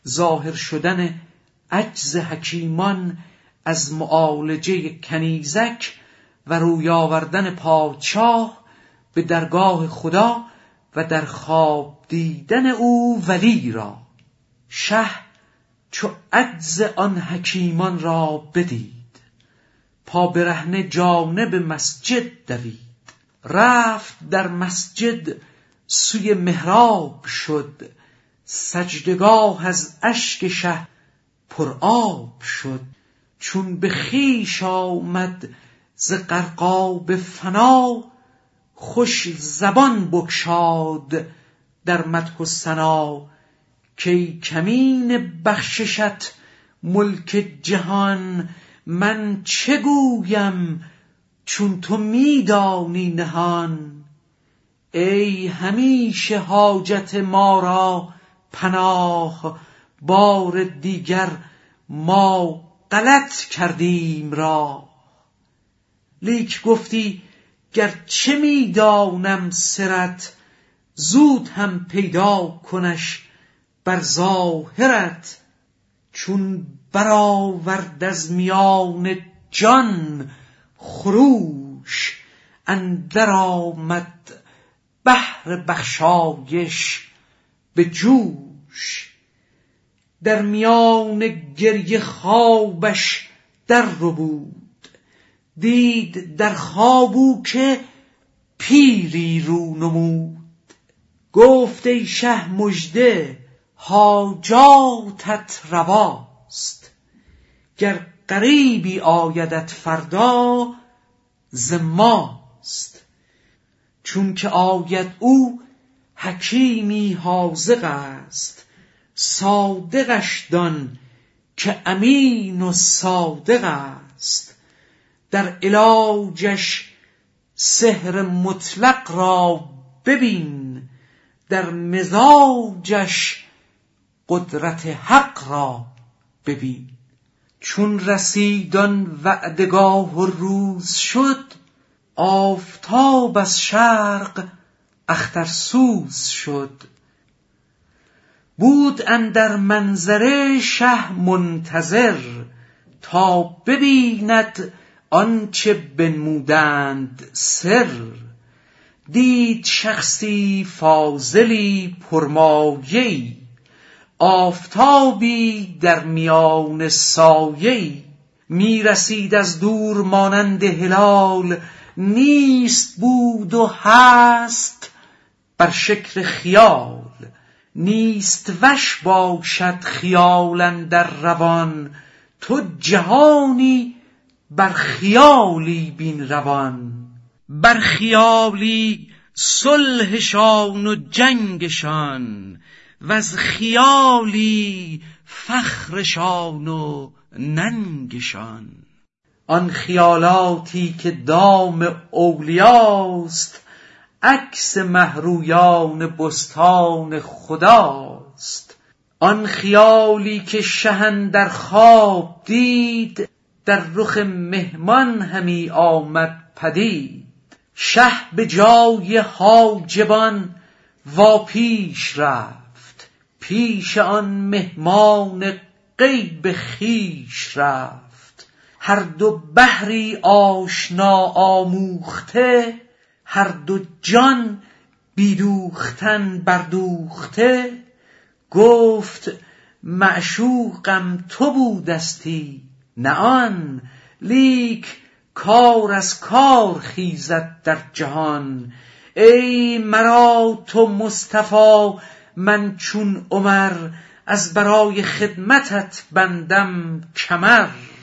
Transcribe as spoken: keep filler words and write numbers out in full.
ظاهر شدن عجز حکیمان از معالجه کنیزک و روی آوردن پادشاه به درگاه خدا و در خواب دیدن او ولی را. شه چو عجز آن حکیمان را بدید، پا برهنه جانب مسجد دوید. رفت در مسجد سوی محراب شد، سجدگاه از اشک شه پر آب شد. چون به خویش آمد ز غرقاب فنا، خوش زبان بگشاد در مدح و ثنا. کی کمین بخششت ملک جهان، من چه گویم چون تو می دانی نهان. ای همیشه حاجت ما را پناه، بار دیگر ما غلط کردیم راه. لیک گفتی گرچه می دانم سرت، زود هم پیدا کنش بر ظاهرت. چون برآورد از میان جان خروش، اندر آمد بحر بخشایش به جوش. در میان گریه خوابش در ربود، دید در خواب او که پیری رو نمود. گفت ای شه مژده حاجاتت رواست، گر غریبی آیدت فردا ز ماست. چون که آید او حکیمی حاذق است، صادقش دان که امین و صادق است. در علاجش سحر مطلق را ببین، در مزاجش قدرت حق را ببین. چون رسید آن وعدگاه و روز شد، آفتاب از شرق اخترسوز شد. بود اندر منظره شه منتظر، تا ببیند آنچه بنمودند سر. دید شخصی فاضلی پرمایه‌ای، آفتابی در میان سایه‌ای. می رسید از دور مانند هلال، نیست بود و هست بر شکل خیال. نیست وش باشد خیال اندر روان، تو جهانی بر خیالی بین روان. بر خیالی صلحشان و جنگشان، و از خیالی فخرشان و ننگشان. آن خیالاتی که دام اولیاست، عکس مهرویان بستان خداست. آن خیالی که شه اندر خواب دید، در رخ مهمان همی آمد پدید. شه به جای حاجبان وا پیش رفت، پیش آن مهمان غیب خویش رفت. هر دو بحری آشنا آموخته، هر دو جان بیدوختن بردوخته. گفت معشوقم تو بودستی نه آن، لیک کار از کار خیزد در جهان. ای مرا تو مصطفی من چون عمر، از برای خدمتت بندم کمر.